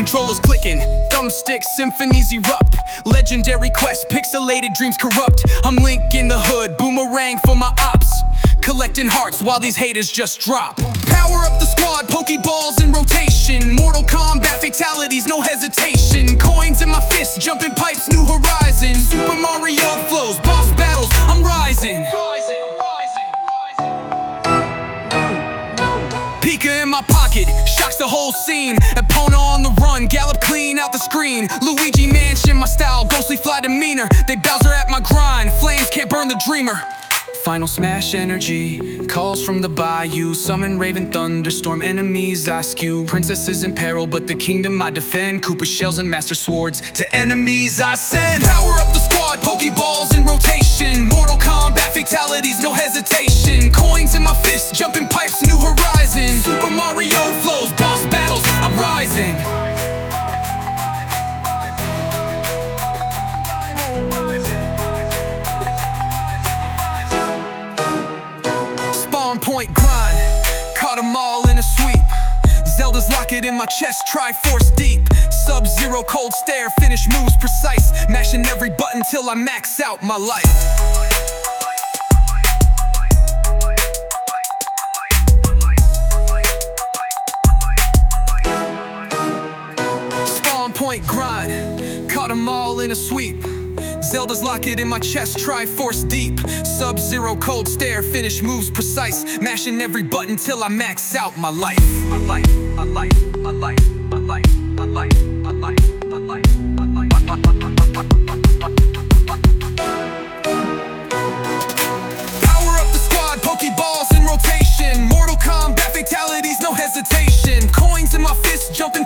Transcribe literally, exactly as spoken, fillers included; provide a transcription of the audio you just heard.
controllers clicking, thumbstick symphonies erupt. Legendary quest, pixelated dreams corrupt. I'm Link in the hood, boomerang for my ops, collecting hearts while these haters just drop. Power up the squad, pokeballs in rotation. Mortal Kombat fatalities, no hesitation. Coins in my fists, jumping pipes, new horizons. Super Mario flows, boss battles, I'm rising. Pika in my pocket, shocks the whole scene. Epona on the run, gallop clean out the screen. Luigi Mansion, my style, ghostly fly demeanor. They Bowser at my grind, flames can't burn the dreamer. Final smash energy, calls from the bayou. Summon Raven thunderstorm, enemies I skew. Princesses in peril, but the kingdom I defend. Koopa shells and master swords, to enemies I send. Power up the squad, pokeballs in rotation. Mortal Kombat fatalities, no hesitation. Coins in my fists, jumping pipes, new horizon. Super Mario flows, boss battles, I'm rising. Point grind, caught them all in a sweep. Zelda's locket in my chest, Triforce deep. Sub-Zero cold stare, finish moves precise. Mashing every button till I max out my life. Spawn point grind, caught them all in a sweep. Zelda's locket in my chest, Triforce deep. Sub-Zero cold stare, finish moves precise. Mashing every button till I max out my life. My life, my life, my life, my life, my life, my life, my life, my life. Power up the squad, pokeballs in rotation. Mortal Kombat fatalities, no hesitation. Coins in my fists, jumping